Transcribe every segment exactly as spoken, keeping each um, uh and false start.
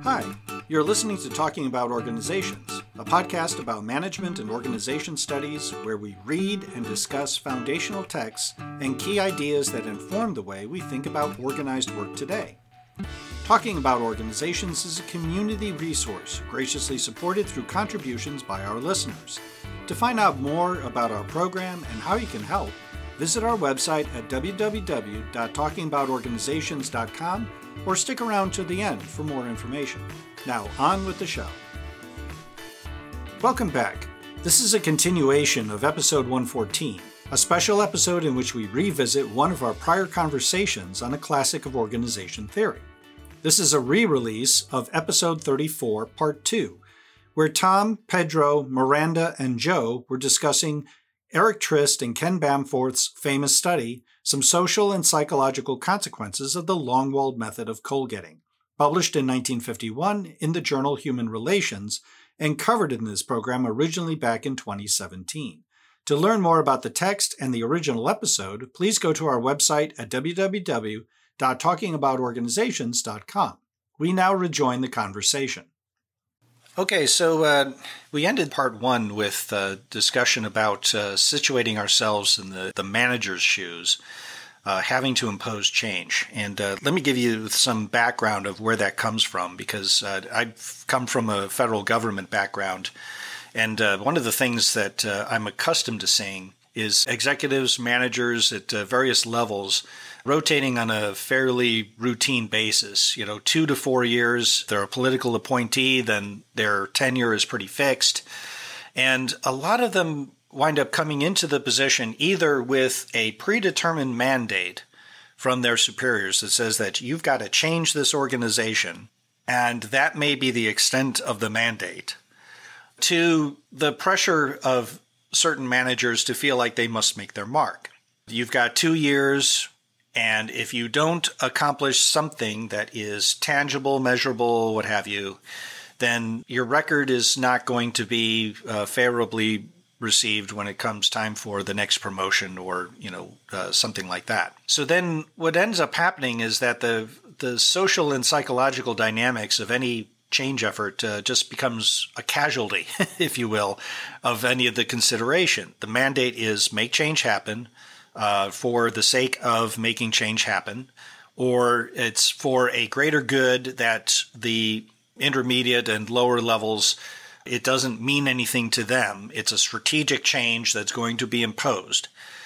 Hi, you're listening to Talking About Organizations, a podcast about management and organization studies where we read and discuss foundational texts and key ideas that inform the way we think about organized work today. Talking About Organizations is a community resource graciously supported through contributions by our listeners. To find out more about our program and how you can help, visit our website at w w w dot talking about organizations dot com or stick around to the end for more information. Now, on with the show. Welcome back. This is a continuation of episode one fourteen, a special episode in which we revisit one of our prior conversations on a classic of organization theory. This is a re-release of episode thirty-four, part two, where Tom, Pedro, Miranda, and Joe were discussing Eric Trist and Ken Bamforth's famous study, Some Social and Psychological Consequences of the Longwald Method of Coal-Getting, published in nineteen fifty-one in the journal Human Relations and covered in this program originally back in twenty seventeen. To learn more about the text and the original episode, please go to our website at w w w dot talking about organizations dot com. We now rejoin the conversation. Okay, so uh, we ended part one with uh, discussion about uh, situating ourselves in the, the manager's shoes, uh, having to impose change. And uh, let me give you some background of where that comes from, because uh, I've come from a federal government background. And uh, one of the things that uh, I'm accustomed to seeing is executives, managers at uh, various levels rotating on a fairly routine basis. You know, two to four years, they're a political appointee, then their tenure is pretty fixed. And a lot of them wind up coming into the position either with a predetermined mandate from their superiors that says that you've got to change this organization, and that may be the extent of the mandate, to the pressure of certain managers to feel like they must make their mark. You've got two years, and if you don't accomplish something that is tangible, measurable, what have you, then your record is not going to be uh, favorably received when it comes time for the next promotion or, you know, uh, something like that. So then what ends up happening is that the the social and psychological dynamics of any change effort uh, just becomes a casualty, if you will, of any of the consideration. The mandate is make change happen uh, for the sake of making change happen, or it's for a greater good that the intermediate and lower levels, it doesn't mean anything to them. It's a strategic change that's going to be imposed.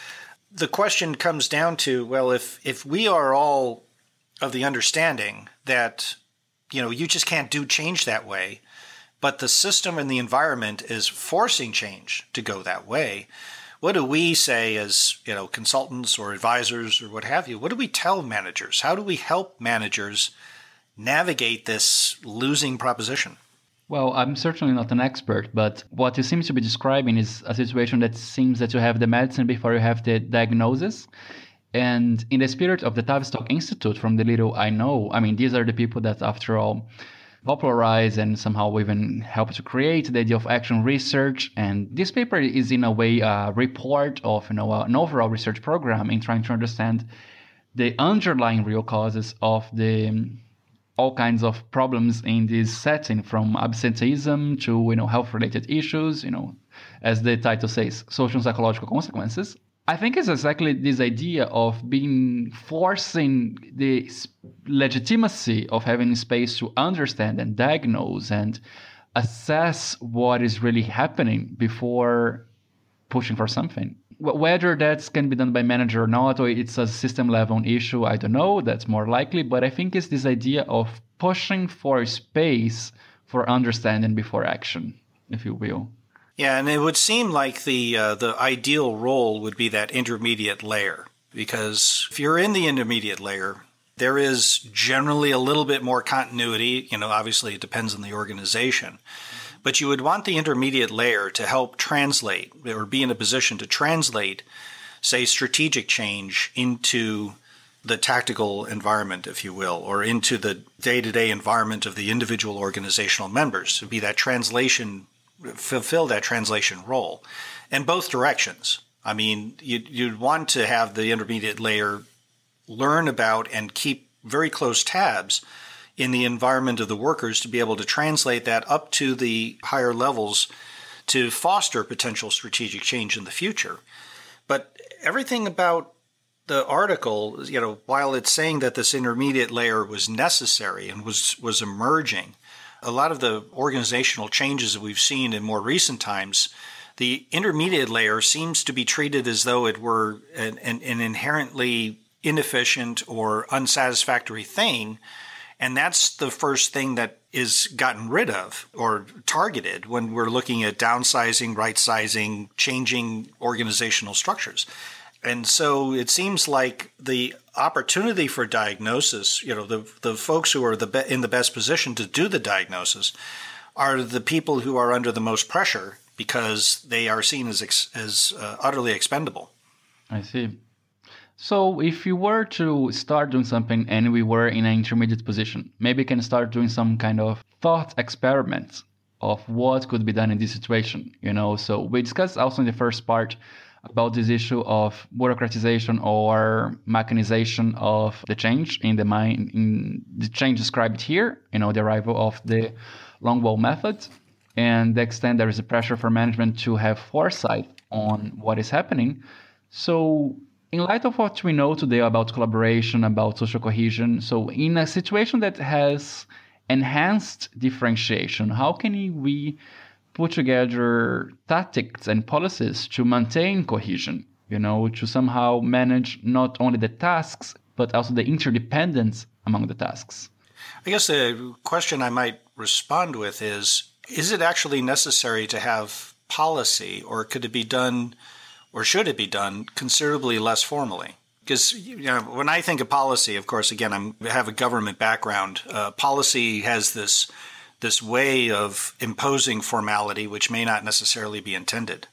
The question comes down to, well, if if we are all of the understanding that you know, you just can't do change that way, but the system and the environment is forcing change to go that way. What do we say as, you know, consultants or advisors or what have you? What do we tell managers? How do we help managers navigate this losing proposition? Well, I'm certainly not an expert, but what you seem to be describing is a situation that seems that you have the medicine before you have the diagnosis. And in the spirit of the Tavistock Institute, from the little I know, I mean, these are the people that, after all, popularize and somehow even help to create the idea of action research. And this paper is, in a way, a report of, you know, an overall research program in trying to understand the underlying real causes of the all kinds of problems in this setting, from absenteeism to, you know, health-related issues, you know, as the title says, social and psychological consequences. I think it's exactly this idea of being forcing the legitimacy of having space to understand and diagnose and assess what is really happening before pushing for something. Whether that can be done by manager or not, or it's a system level issue, I don't know. That's more likely. But I think it's this idea of pushing for space for understanding before action, if you will. Yeah, and it would seem like the uh, the ideal role would be that intermediate layer, because if you're in the intermediate layer, there is generally a little bit more continuity. You know, obviously it depends on the organization, but you would want the intermediate layer to help translate or be in a position to translate, say, strategic change into the tactical environment, if you will, or into the day-to-day environment of the individual organizational members, to be that translation fulfill that translation role in both directions. I mean, you'd, you'd want to have the intermediate layer learn about and keep very close tabs in the environment of the workers to be able to translate that up to the higher levels to foster potential strategic change in the future. But everything about the article, you know, while it's saying that this intermediate layer was necessary and was, was emerging, a lot of the organizational changes that we've seen in more recent times, the intermediate layer seems to be treated as though it were an, an, an inherently inefficient or unsatisfactory thing. And that's the first thing that is gotten rid of or targeted when we're looking at downsizing, right-sizing, changing organizational structures. And so it seems like the opportunity for diagnosis, you know, the the folks who are the be- in the best position to do the diagnosis are the people who are under the most pressure because they are seen as ex- as uh, utterly expendable. I see. So if you were to start doing something and we were in an intermediate position, maybe you can start doing some kind of thought experiments of what could be done in this situation, you know. So we discussed also in the first part about this issue of bureaucratization or mechanization of the change in the mind, in the change described here, you know, the arrival of the long ball method, and the extent there is a pressure for management to have foresight on what is happening. So in light of what we know today about collaboration, about social cohesion, so in a situation that has enhanced differentiation, how can we put together tactics and policies to maintain cohesion, you know, to somehow manage not only the tasks, but also the interdependence among the tasks? I guess the question I might respond with is, is it actually necessary to have policy, or could it be done, or should it be done considerably less formally? Because, you know, when I think of policy, of course, again, I'm, I have a government background. Uh, policy has this this way of imposing formality, which may not necessarily be intended.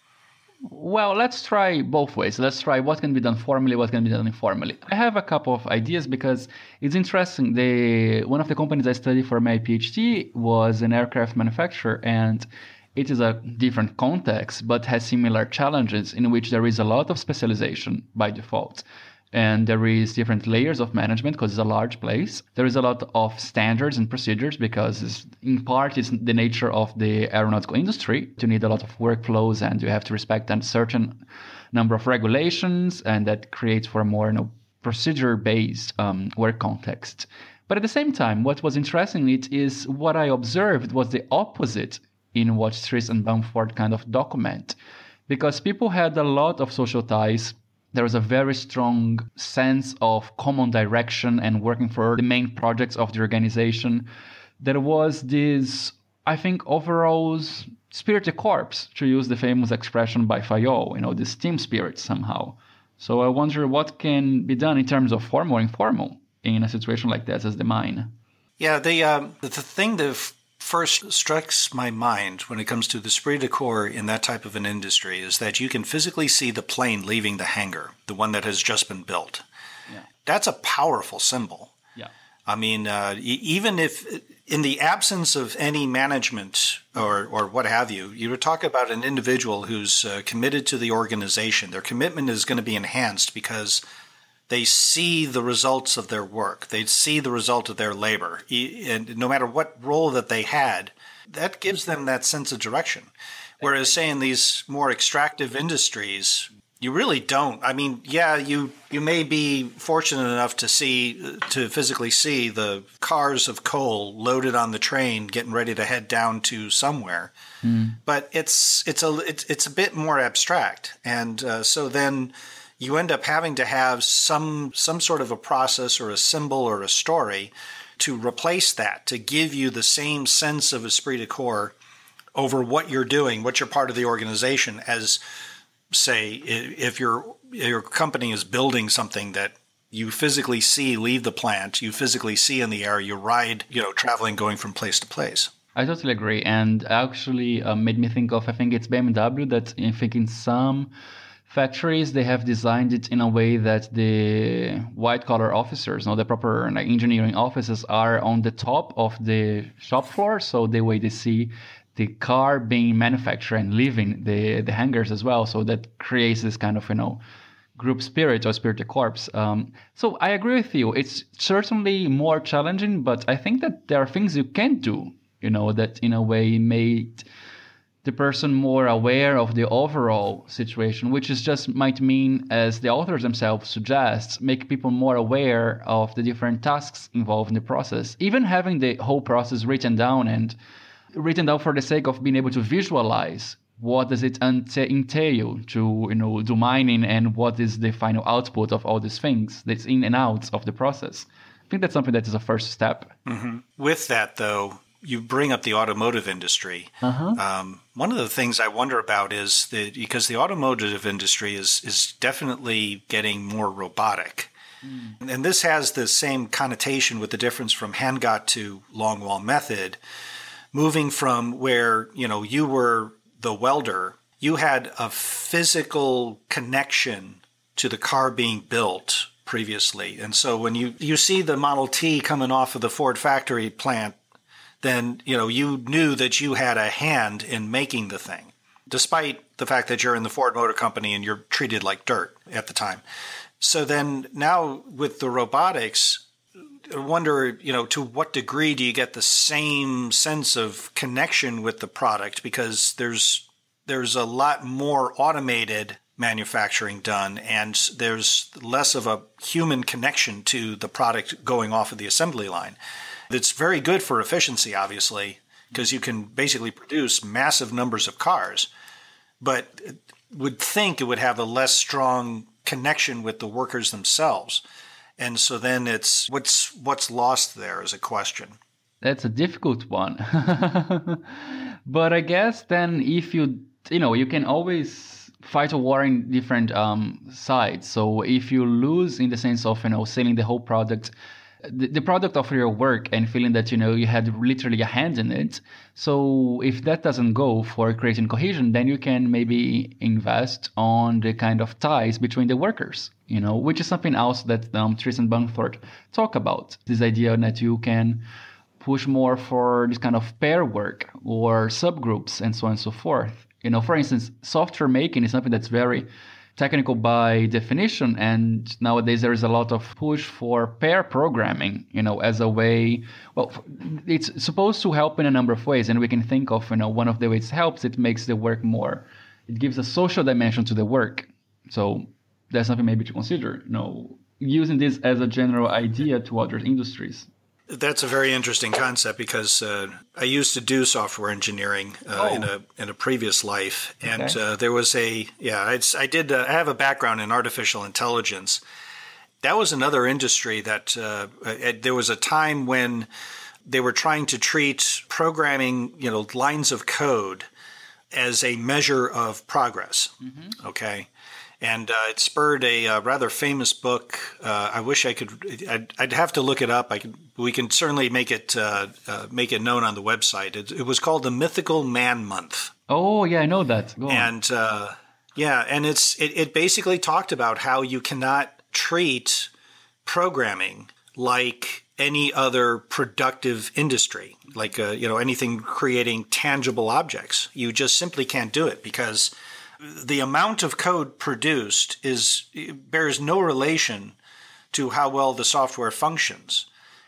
Well, let's try both ways. Let's try what can be done formally, what can be done informally. I have a couple of ideas because it's interesting. The one of the companies I studied for my PhD was an aircraft manufacturer, and it is a different context, but has similar challenges in which there is a lot of specialization by default. And there is different layers of management because it's a large place. There is a lot of standards and procedures because it's, in part it's the nature of the aeronautical industry to need a lot of workflows, and you have to respect a certain number of regulations, and that creates for a more, you know, procedure-based um, work context. But at the same time, what was interesting it is what I observed was the opposite in what Stris and Bamford kind of document, because people had a lot of social ties. There was a very strong sense of common direction and working for the main projects of the organization. There was this, I think, overall spirit de corps, to use the famous expression by Fayol, you know, this team spirit somehow. So I wonder what can be done in terms of formal or informal in a situation like that as the mine. Yeah, the, um, the thing that f- first strikes my mind when it comes to the esprit de corps in that type of an industry is that you can physically see the plane leaving the hangar, the one that has just been built. Yeah. That's a powerful symbol. Yeah. I mean, uh, e- even if in the absence of any management or, or what have you, you would talk about an individual who's uh, committed to the organization. Their commitment is going to be enhanced because they see the results of their work. They see the result of their labor. And no matter what role that they had, that gives them that sense of direction. Whereas, say, in these more extractive industries, you really don't. I mean, yeah, you, you may be fortunate enough to see, to physically see the cars of coal loaded on the train getting ready to head down to somewhere. Mm. But it's, it's, a, it's, it's a bit more abstract. And uh, so then you end up having to have some some sort of a process or a symbol or a story to replace that, to give you the same sense of esprit de corps over what you're doing, what you're part of the organization, as, say, if your your company is building something that you physically see leave the plant, you physically see in the air, you ride, you know, traveling, going from place to place. I totally agree. And actually uh, made me think of, I think it's B M W that I think in some factories, they have designed it in a way that the white-collar officers, you know, the proper like, engineering offices are on the top of the shop floor, so the way they see the car being manufactured and leaving the, the hangars as well. So that creates this kind of, you know, group spirit or spirit de corps. Um, so I agree with you. It's certainly more challenging, but I think that there are things you can do, you know, that in a way made the person more aware of the overall situation, which is just might mean, as the authors themselves suggest, make people more aware of the different tasks involved in the process. Even having the whole process written down and written down for the sake of being able to visualize what does it entail to, you know, do mining and what is the final output of all these things that's in and out of the process. I think that's something that is a first step. Mm-hmm. With that, though, you bring up the automotive industry. Uh-huh. Um, one of the things I wonder about is that because the automotive industry is is definitely getting more robotic. Mm. And this has the same connotation with the difference from hand-got to long-wall method, moving from where, you know, you were the welder, you had a physical connection to the car being built previously. And so when you, you see the Model T coming off of the Ford factory plant, then, you know, you knew that you had a hand in making the thing, despite the fact that you're in the Ford Motor Company and you're treated like dirt at the time. So then now with the robotics, I wonder, you know, to what degree do you get the same sense of connection with the product? Because there's there's a lot more automated manufacturing done, and there's less of a human connection to the product going off of the assembly line. It's very good for efficiency, obviously, because you can basically produce massive numbers of cars, but would think it would have a less strong connection with the workers themselves. And so then it's what's what's lost there is a question. That's a difficult one. But I guess then if you, you know, you can always fight a war in different um, sides. So if you lose in the sense of, you know, selling the whole product, the, the product of your work and feeling that, you know, you had literally a hand in it. So if that doesn't go for creating cohesion, then you can maybe invest on the kind of ties between the workers, you know, which is something else that um, Tristan Bungthorpe talk about. This idea that you can push more for this kind of pair work or subgroups and so on and so forth. You know, for instance, software making is something that's very technical by definition, and nowadays there is a lot of push for pair programming, you know, as a way, well, it's supposed to help in a number of ways, and we can think of, you know, one of the ways it helps, it makes the work more, it gives a social dimension to the work. So that's something maybe to consider, you know, using this as a general idea to other industries. That's a very interesting concept because uh, I used to do software engineering uh, oh. in a in a previous life, and okay. uh, there was a yeah I'd, I did uh, I have a background in artificial intelligence. That was another industry that uh, it, there was a time when they were trying to treat programming, you know, lines of code as a measure of progress. Mm-hmm. Okay. And uh, it spurred a uh, rather famous book. Uh, I wish I could. I'd, I'd have to look it up. I can. We can certainly make it uh, uh, make it known on the website. It, it was called the Mythical Man Month. Oh yeah, I know that. Go and uh, yeah, and it's it, it basically talked about how you cannot treat programming like any other productive industry, like uh, you know anything creating tangible objects. You just simply can't do it because the amount of code produced is bears no relation to how well the software functions,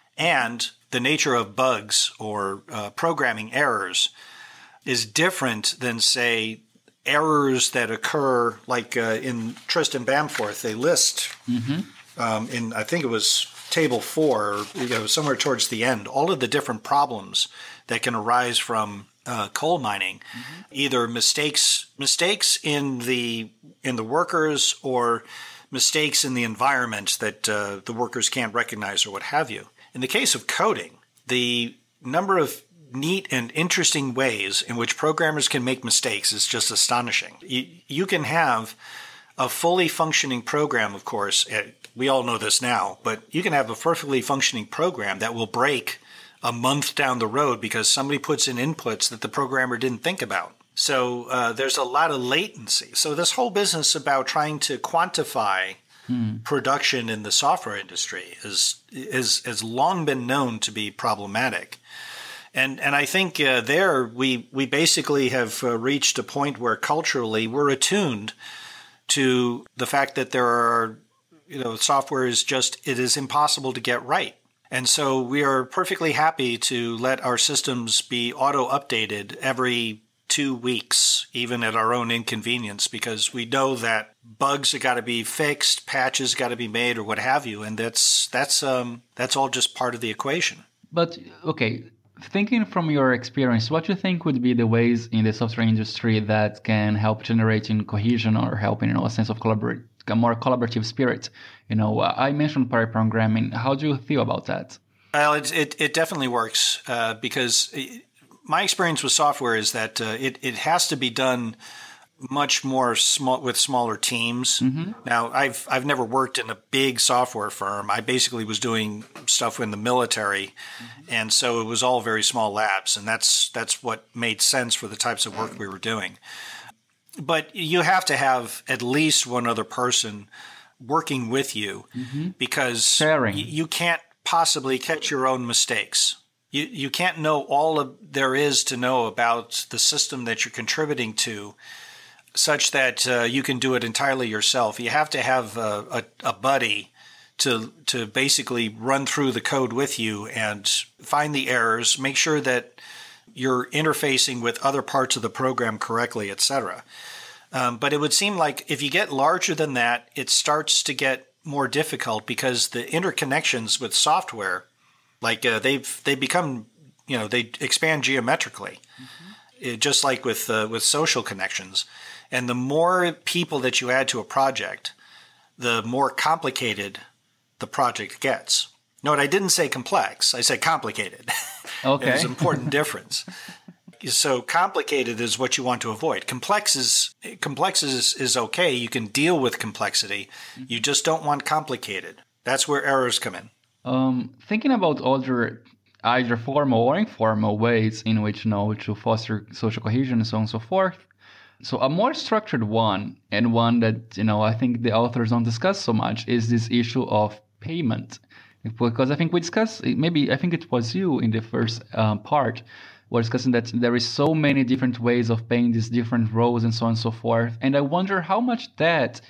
and the nature of bugs or uh, programming errors is different than, say, errors that occur like uh, in Tristan Bamforth. They list mm-hmm. um, in I think it was table four, or, you know, somewhere towards the end, all of the different problems that can arise from Uh, coal mining, mm-hmm. either mistakes mistakes in the in the workers or mistakes in the environment that uh, the workers can't recognize or what have you. In the case of coding, the number of neat and interesting ways in which programmers can make mistakes is just astonishing. You, you can have a fully functioning program, of course. We all know this now, but you can have a perfectly functioning program that will break a month down the road because somebody puts in inputs that the programmer didn't think about. So uh, there's a lot of latency. So this whole business about trying to quantify hmm. production in the software industry is, is has long been known to be problematic. And and I think uh, there we we basically have uh, reached a point where culturally we're attuned to the fact that there are, you know, software is just, it is impossible to get right. And so we are perfectly happy to let our systems be auto-updated every two weeks, even at our own inconvenience, because we know that bugs have got to be fixed, patches got to be made, or what have you, and that's that's um that's all just part of the equation. But okay, thinking from your experience, what do you think would be the ways in the software industry that can help generating cohesion or helping, you know, a sense of collaborate, a more collaborative spirit? You know, I mentioned pair programming. How do you feel about that? Well, it it, it definitely works uh, because. It, My experience with software is that uh, it, it has to be done much more small with smaller teams. Mm-hmm. Now, I've I've never worked in a big software firm. I basically was doing stuff in the military, mm-hmm. and so it was all very small labs, and that's that's what made sense for the types of work we were doing. But you have to have at least one other person working with you mm-hmm. because Sharing. Y- you can't possibly catch your own mistakes. You you can't know all of there is to know about the system that you're contributing to, such that uh, you can do it entirely yourself. You have to have a, a, a buddy to to basically run through the code with you and find the errors, make sure that you're interfacing with other parts of the program correctly, et cetera. Um, but it would seem like if you get larger than that, it starts to get more difficult because the interconnections with software. Like uh, they've they become, you know, they expand geometrically, mm-hmm. it, just like with uh, with social connections. And the more people that you add to a project, the more complicated the project gets. Note, I didn't say complex. I said complicated. Okay. There's an important difference. So complicated is what you want to avoid. Complex is complex is, is okay. You can deal with complexity. Mm-hmm. You just don't want complicated. That's where errors come in. Um, thinking about other either formal or informal ways in which, you know, to foster social cohesion and so on and so forth. So a more structured one, and one that, you know, I think the authors don't discuss so much, is this issue of payment. Because I think we discussed, maybe I think it was you in the first um, part, we're discussing that there is so many different ways of paying these different roles and so on and so forth. And I wonder how much that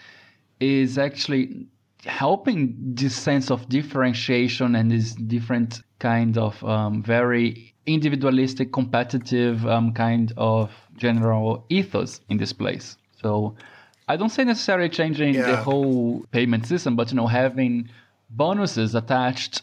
is actually helping this sense of differentiation and this different kind of um, very individualistic, competitive um, kind of general ethos in this place. So I don't say necessarily changing yeah. the whole payment system, but, you know, having bonuses attached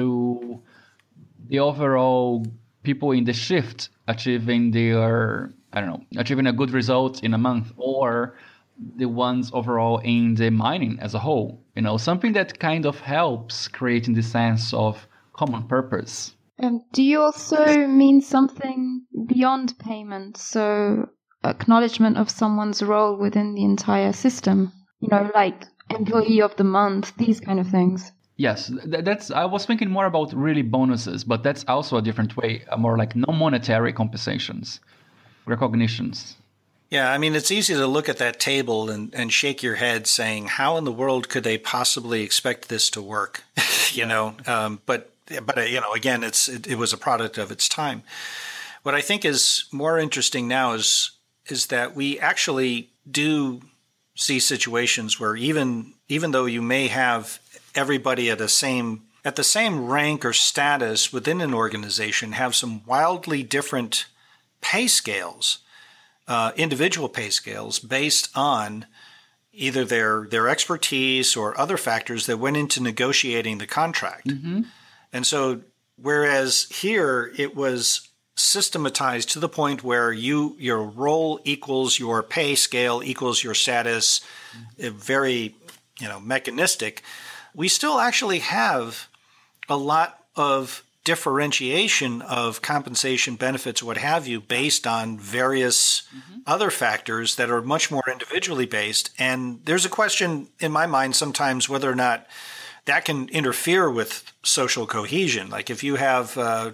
to the overall people in the shift achieving their, I don't know, achieving a good result in a month, or the ones overall in the mining as a whole, you know, something that kind of helps creating the sense of common purpose. Um, do you also mean something beyond payment? So acknowledgement of someone's role within the entire system, you know, like employee of the month, these kind of things. Yes, that's. I was thinking more about really bonuses, but that's also a different way, more like non-monetary compensations, recognitions. Yeah, I mean, it's easy to look at that table and, and shake your head saying, how in the world could they possibly expect this to work? you know, um, but, but uh, you know, again, it's it, it was a product of its time. What I think is more interesting now is is that we actually do see situations where even even though you may have everybody at the same at the same rank or status within an organization have some wildly different pay scales, uh, individual pay scales based on either their their expertise or other factors that went into negotiating the contract. Mm-hmm. And so whereas here it was systematized to the point where you your role equals your pay scale equals your status, mm-hmm. very you know mechanistic, we still actually have a lot of differentiation of compensation, benefits, what have you, based on various mm-hmm. other factors that are much more individually based. And there's a question in my mind sometimes whether or not that can interfere with social cohesion. Like if you have uh,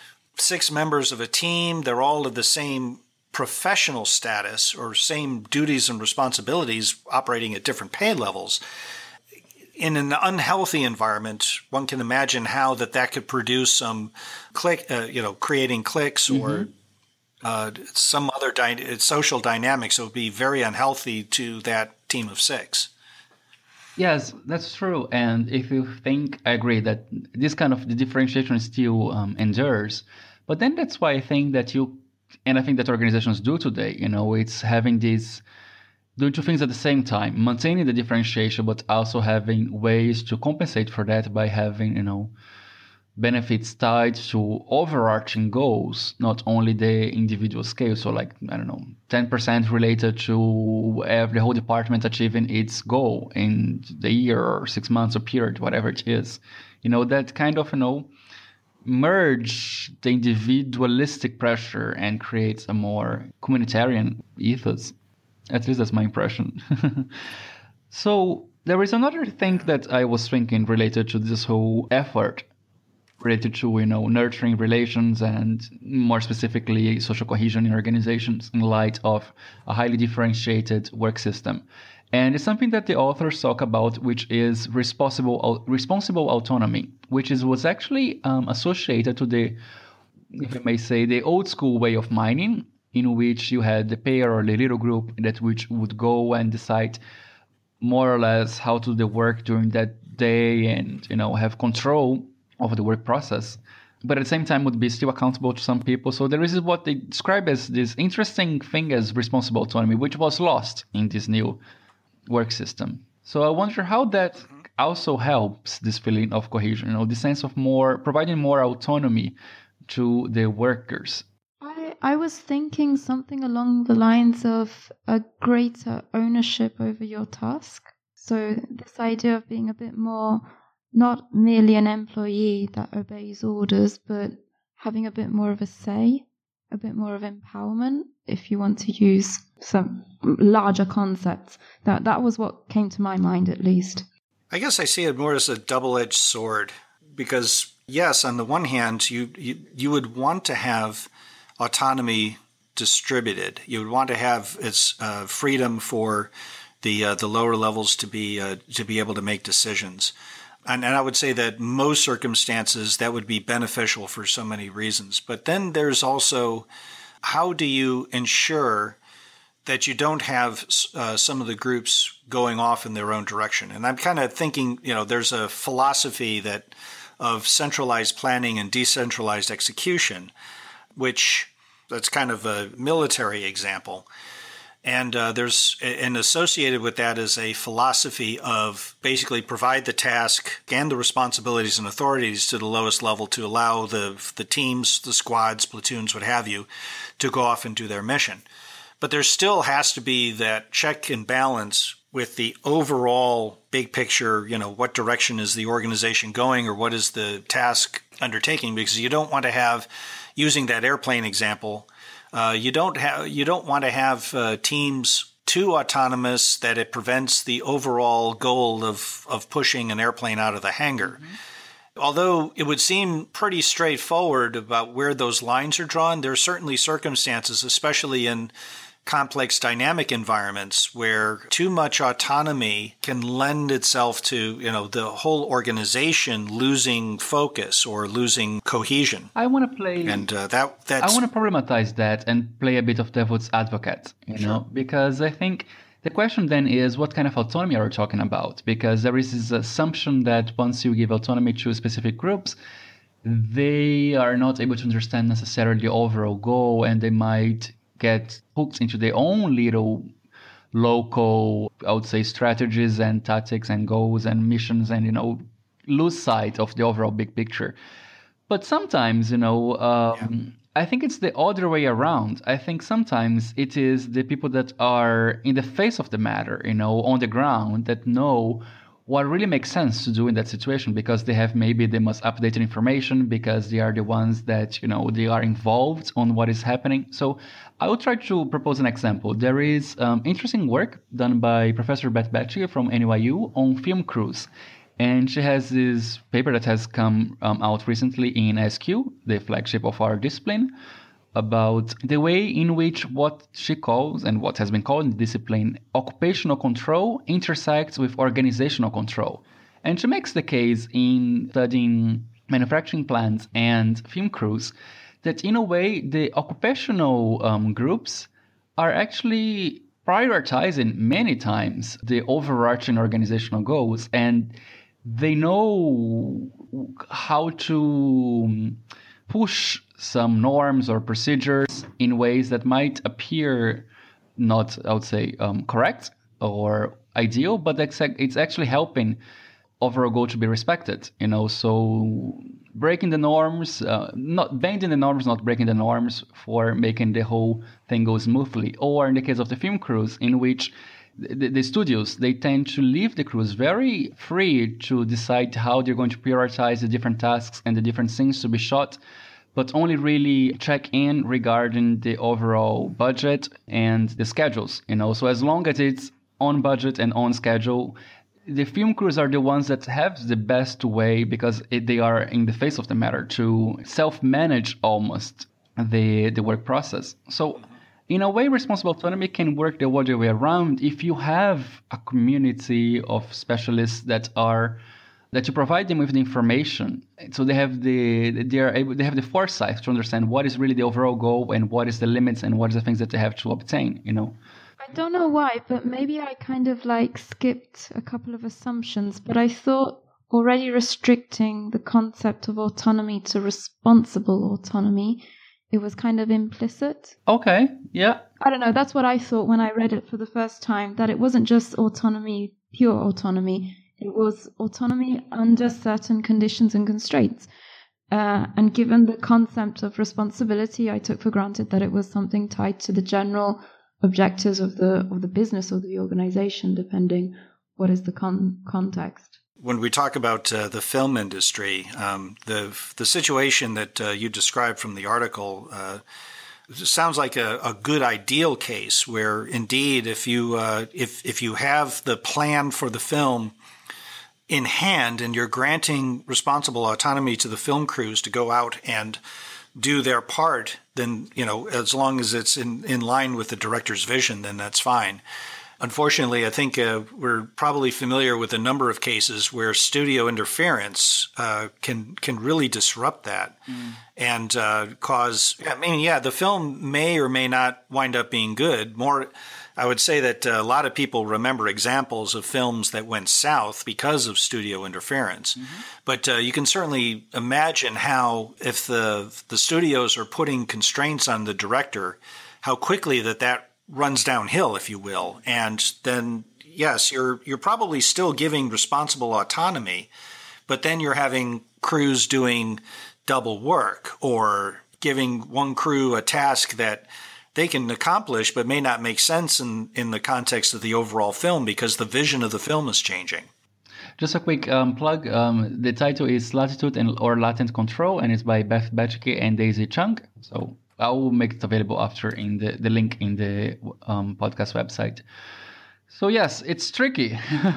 six members of a team, they're all of the same professional status or same duties and responsibilities operating at different pay levels. In an unhealthy environment, one can imagine how that, that could produce some click, uh, you know, creating cliques mm-hmm. or uh, some other dy- social dynamics that would be very unhealthy to that team of six. Yes, that's true. And if you think, I agree that this kind of the differentiation still um, endures. But then that's why I think that you, and I think that organizations do today, you know, it's having this, doing two things at the same time, maintaining the differentiation, but also having ways to compensate for that by having, you know, benefits tied to overarching goals, not only the individual scale. So like, I don't know, ten percent related to every whole department achieving its goal in the year or six months or period, whatever it is. You know, that kind of, you know, merge the individualistic pressure and creates a more communitarian ethos. At least that's my impression. So there is another thing that I was thinking related to this whole effort related to, you know, nurturing relations and more specifically social cohesion in organizations in light of a highly differentiated work system. And it's something that the authors talk about, which is responsible responsible autonomy, which is was actually um, associated to the, if I may say, the old school way of mining, in which you had the pair or the little group that which would go and decide more or less how to do the work during that day and, you know, have control of the work process, but at the same time would be still accountable to some people. So there is what they describe as this interesting thing as responsible autonomy, which was lost in this new work system. So I wonder how that also helps this feeling of cohesion, you know, the sense of more, providing more autonomy to the workers. I, I was thinking something along the lines of a greater ownership over your task. So this idea of being a bit more not merely an employee that obeys orders, but having a bit more of a say, a bit more of empowerment, if you want to use some larger concepts. That that was what came to my mind, at least. I guess I see it more as a double-edged sword, because yes, on the one hand, you you, you would want to have autonomy distributed. You would want to have its uh, freedom for the uh, the lower levels to be uh, to be able to make decisions. And, and I would say that most circumstances that would be beneficial for so many reasons. But then there's also, how do you ensure that you don't have uh, some of the groups going off in their own direction? And I'm kind of thinking, you know, there's a philosophy that of centralized planning and decentralized execution, which that's kind of a military example. And uh, there's and associated with that is a philosophy of basically provide the task and the responsibilities and authorities to the lowest level to allow the the teams, the squads, platoons, what have you, to go off and do their mission. But there still has to be that check and balance with the overall big picture, you know, what direction is the organization going or what is the task undertaking, because you don't want to have, using that airplane example, Uh, you don't have you don't want to have uh, teams too autonomous that it prevents the overall goal of of pushing an airplane out of the hangar. Mm-hmm. Although it would seem pretty straightforward about where those lines are drawn, there are certainly circumstances, especially in complex dynamic environments, where too much autonomy can lend itself to, you know, the whole organization losing focus or losing cohesion. I want to play, and uh, that that's, I want to problematize that and play a bit of devil's advocate, you sure. know, because I think the question then is, what kind of autonomy are we talking about? Because there is this assumption that once you give autonomy to specific groups, they are not able to understand necessarily the overall goal, and they might get hooked into their own little local, I would say, strategies and tactics and goals and missions, and, you know, lose sight of the overall big picture. But sometimes, you know, um, yeah. I think it's the other way around. I think sometimes it is the people that are in the face of the matter, you know, on the ground, that know what really makes sense to do in that situation, because they have maybe the most updated information, because they are the ones that, you know, they are involved on what is happening. So I will try to propose an example. There is um, interesting work done by Professor Beth Batchelor from N Y U on film crews. And she has this paper that has come um, out recently in S Q, the flagship of our discipline, about the way in which what she calls, and what has been called in the discipline, occupational control intersects with organizational control. And she makes the case in studying manufacturing plants and film crews that, in a way, the occupational um, groups are actually prioritizing many times the overarching organizational goals, and they know how to push some norms or procedures in ways that might appear not, I would say, um, correct or ideal, but it's actually helping overall goal to be respected, you know. So breaking the norms, uh, not bending the norms, not breaking the norms for making the whole thing go smoothly. Or in the case of the film crews, in which the, the studios, they tend to leave the crews very free to decide how they're going to prioritize the different tasks and the different scenes to be shot, but only really check in regarding the overall budget and the schedules, you know. So as long as it's on budget and on schedule, the film crews are the ones that have the best way, because it, they are in the face of the matter, to self-manage almost the the work process. So in a way, responsible autonomy can work the other way around if you have a community of specialists that are that you provide them with the information, so they have the they are able they have the foresight to understand what is really the overall goal and what is the limits and what is the things that they have to obtain, you know. I don't know why, but maybe I kind of like skipped a couple of assumptions, but I thought already restricting the concept of autonomy to responsible autonomy, it was kind of implicit. Okay, yeah. I don't know, that's what I thought when I read it for the first time, that it wasn't just autonomy, pure autonomy, it was autonomy under certain conditions and constraints. Uh, and given the concept of responsibility, I took for granted that it was something tied to the general objectives of the of the business or the organization, depending what is the con- context. When we talk about uh, the film industry, um, the the situation that uh, you described from the article uh, sounds like a, a good ideal case where, indeed, if you uh, if if you have the plan for the film in hand and you're granting responsible autonomy to the film crews to go out and do their part, then, you know, as long as it's in, in line with the director's vision, then that's fine. Unfortunately, I think uh, we're probably familiar with a number of cases where studio interference uh, can can really disrupt that mm. and uh, cause, I mean, yeah, the film may or may not wind up being good. More, I would say that a lot of people remember examples of films that went south because of studio interference. Mm-hmm. But uh, you can certainly imagine how, if the the studios are putting constraints on the director, how quickly that that runs downhill, if you will. And then, yes, you're you're probably still giving responsible autonomy, but then you're having crews doing double work or giving one crew a task that they can accomplish but may not make sense in, in the context of the overall film because the vision of the film is changing. Just a quick um, plug. Um, the title is Latitude and or Latent Control, and it's by Beth Bechke and Daisy Chung. So I will make it available after in the, the link in the um, podcast website. So yes, it's tricky.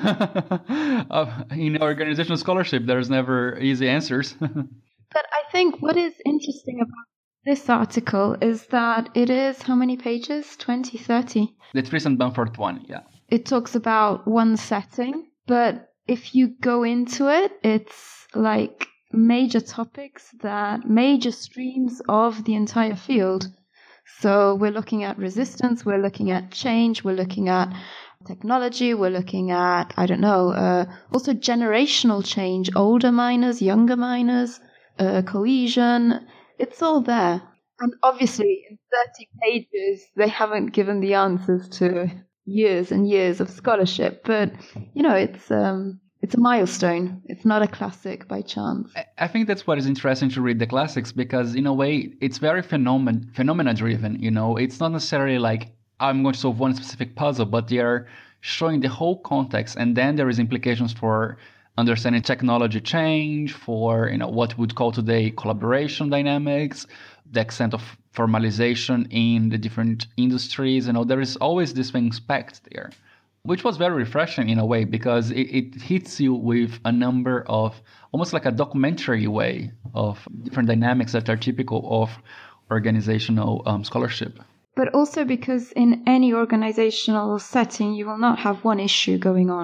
uh, in organizational scholarship, there's never easy answers. But I think what is interesting about this article is that it is, how many pages? twenty, thirty? The Tristan Bamford one, yeah. It talks about one setting, but if you go into it, it's like major topics, that major streams of the entire field. So we're looking at resistance, we're looking at change, we're looking at technology, we're looking at, I don't know, uh, also generational change, older miners, younger miners, uh, cohesion. It's all there. And obviously, in thirty pages, they haven't given the answers to years and years of scholarship. But, you know, it's um, it's a milestone. It's not a classic by chance. I think that's what is interesting to read the classics, because, in a way, it's very phenomen- phenomena-driven. You know, it's not necessarily like, I'm going to solve one specific puzzle, but they are showing the whole context. And then there is implications for understanding technology change, for, you know, what we would call today collaboration dynamics, the extent of formalization in the different industries. You know, there is always this thing packed there, which was very refreshing in a way, because it, it hits you with a number of, almost like a documentary way of different dynamics that are typical of organizational um, scholarship. But also because in any organizational setting, you will not have one issue going on.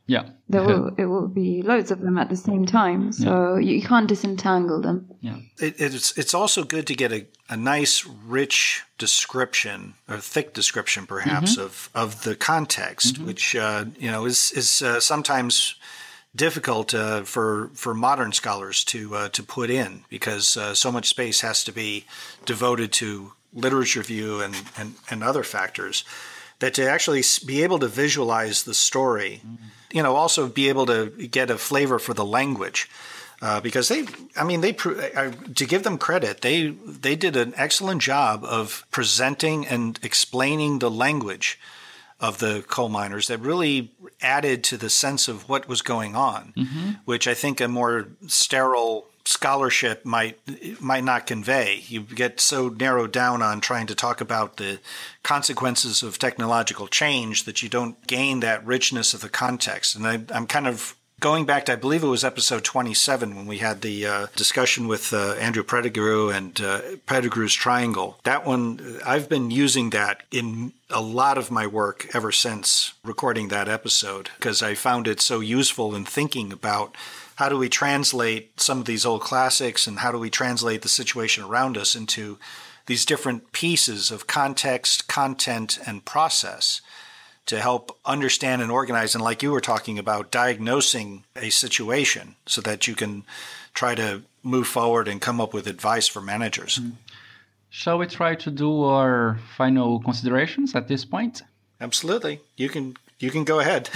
Yeah. There will it will be loads of them at the same time, so yeah. you, you can't disentangle them. Yeah. It, it's it's also good to get a, a nice, rich description, or thick description, perhaps, mm-hmm. of, of the context, mm-hmm. which uh, you know is is uh, sometimes difficult uh, for for modern scholars to uh, to put in, because uh, so much space has to be devoted to literature review and, and, and other factors, that to actually be able to visualize the story, mm-hmm. you know, also be able to get a flavor for the language, uh, because they, I mean, they uh, to give them credit, they they did an excellent job of presenting and explaining the language of the coal miners that really added to the sense of what was going on, mm-hmm. which I think a more sterile scholarship might might not convey. You get so narrowed down on trying to talk about the consequences of technological change that you don't gain that richness of the context. And I, I'm kind of going back to, I believe it was episode twenty-seven when we had the uh, discussion with uh, Andrew Pettigrew and uh, Pettigrew's Triangle. That one, I've been using that in a lot of my work ever since recording that episode, because I found it so useful in thinking about how do we translate some of these old classics, and how do we translate the situation around us into these different pieces of context, content, and process to help understand and organize, and like you were talking about, diagnosing a situation so that you can try to move forward and come up with advice for managers. Mm-hmm. Shall we try to do our final considerations at this point? Absolutely. You can you can go ahead.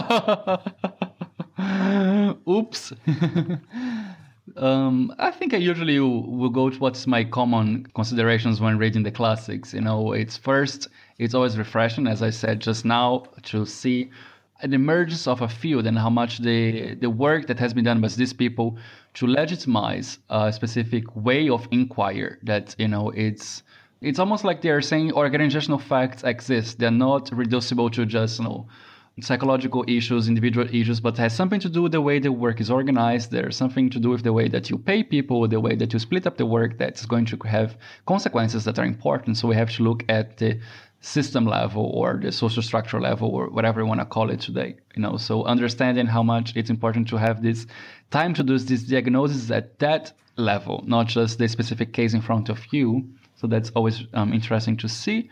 Oops. um, I think I usually will go to what's my common considerations when reading the classics. You know, it's first, it's always refreshing, as I said just now, to see an emergence of a field and how much the, the work that has been done by these people to legitimize a specific way of inquiry that, you know, it's it's almost like they're saying organizational facts exist. They're not reducible to just, you know, psychological issues, individual issues, but has something to do with the way the work is organized. There's something to do with the way that you pay people, the way that you split up the work that's going to have consequences that are important. So we have to look at the system level or the social structure level or whatever you want to call it today. You know, so understanding how much it's important to have this time to do this diagnosis at that level, not just the specific case in front of you. So that's always um, interesting to see.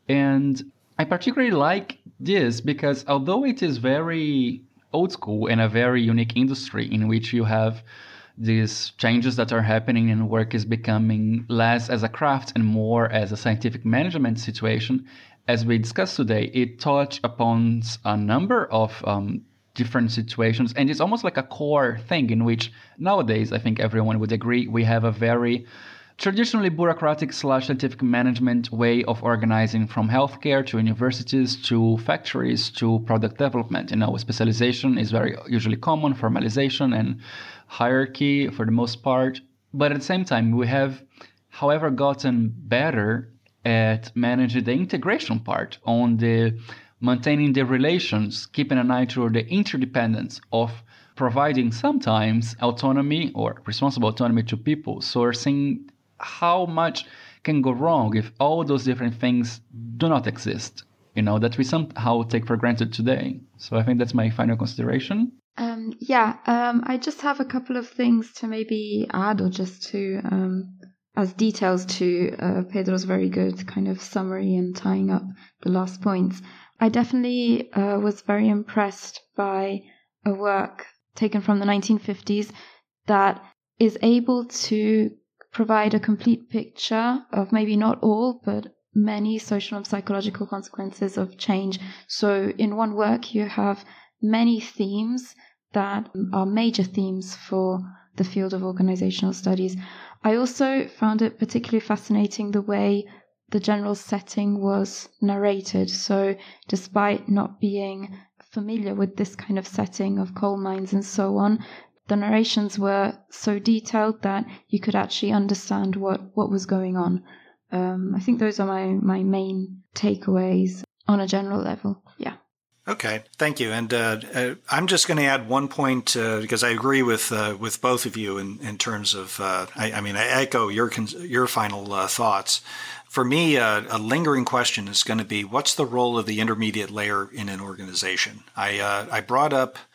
And I particularly like this because although it is very old school and a very unique industry in which you have these changes that are happening and work is becoming less as a craft and more as a scientific management situation, as we discussed today, it touched upon a number of um, different situations. And it's almost like a core thing in which nowadays, I think everyone would agree, we have a very traditionally bureaucratic slash scientific management way of organizing, from healthcare to universities to factories to product development. You know, specialization is very usually common, formalization and hierarchy for the most part. But at the same time, we have, however, gotten better at managing the integration part, on the maintaining the relations, keeping an eye to the interdependence of providing sometimes autonomy or responsible autonomy to people, sourcing how much can go wrong if all those different things do not exist, you know, that we somehow take for granted today. So I think that's my final consideration. Um, yeah, um, I just have a couple of things to maybe add, or just to, um, as details to uh, Pedro's very good kind of summary and tying up the last points. I definitely uh, was very impressed by a work taken from the nineteen fifties that is able to provide a complete picture of maybe not all, but many social and psychological consequences of change. So in one work, you have many themes that are major themes for the field of organizational studies. I also found it particularly fascinating the way the general setting was narrated. So despite not being familiar with this kind of setting of coal mines and so on, the narrations were so detailed that you could actually understand what, what was going on. Um, I think those are my, my main takeaways on a general level. Yeah. Okay, thank you. And uh, uh, I'm just going to add one point uh, because I agree with uh, with both of you in, in terms of, uh, I, I mean, I echo your your final uh, thoughts. For me, uh, a lingering question is going to be, what's the role of the intermediate layer in an organization? I uh, I brought up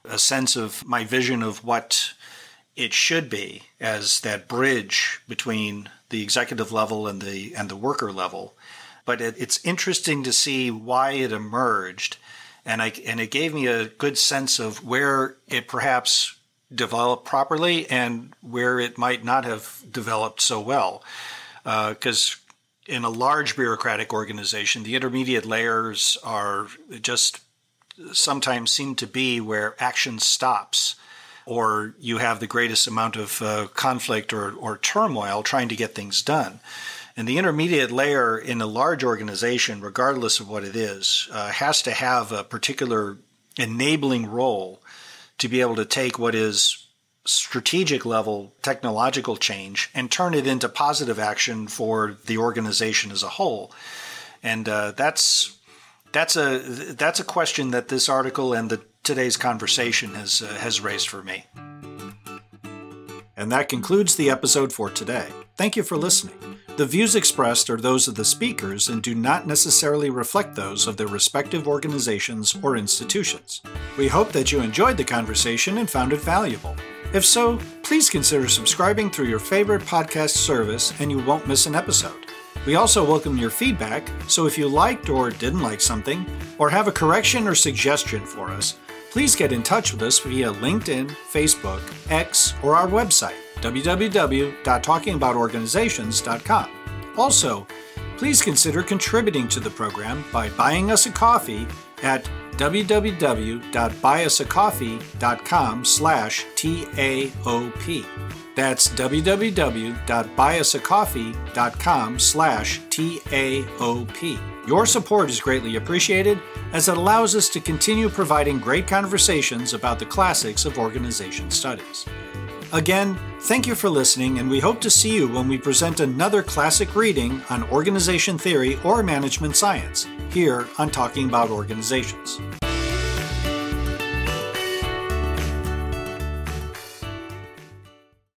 a sense of my vision of what it should be as that bridge between the executive level and the and the worker level. But it, it's interesting to see why it emerged, and I and it gave me a good sense of where it perhaps developed properly and where it might not have developed so well. Because uh, in a large bureaucratic organization, the intermediate layers are just sometimes seem to be where action stops, or you have the greatest amount of uh, conflict or, or turmoil trying to get things done. And the intermediate layer in a large organization, regardless of what it is, uh, has to have a particular enabling role to be able to take what is strategic level technological change and turn it into positive action for the organization as a whole. And uh, that's that's a that's a question that this article and the today's conversation has uh, has raised for me. And that concludes the episode for today. Thank you for listening. The views expressed are those of the speakers and do not necessarily reflect those of their respective organizations or institutions. We hope that you enjoyed the conversation and found it valuable. If so, please consider subscribing through your favorite podcast service and you won't miss an episode. We also welcome your feedback, so if you liked or didn't like something, or have a correction or suggestion for us, please get in touch with us via LinkedIn, Facebook, X, or our website, w w w dot talking about organizations dot com. Also, please consider contributing to the program by buying us a coffee at w w w dot buy us a coffee dot com slash T A O P. That's w w w dot buy us a coffee dot com slash T A O P. Your support is greatly appreciated, as it allows us to continue providing great conversations about the classics of organization studies. Again, thank you for listening, and we hope to see you when we present another classic reading on organization theory or management science here on Talking About Organizations.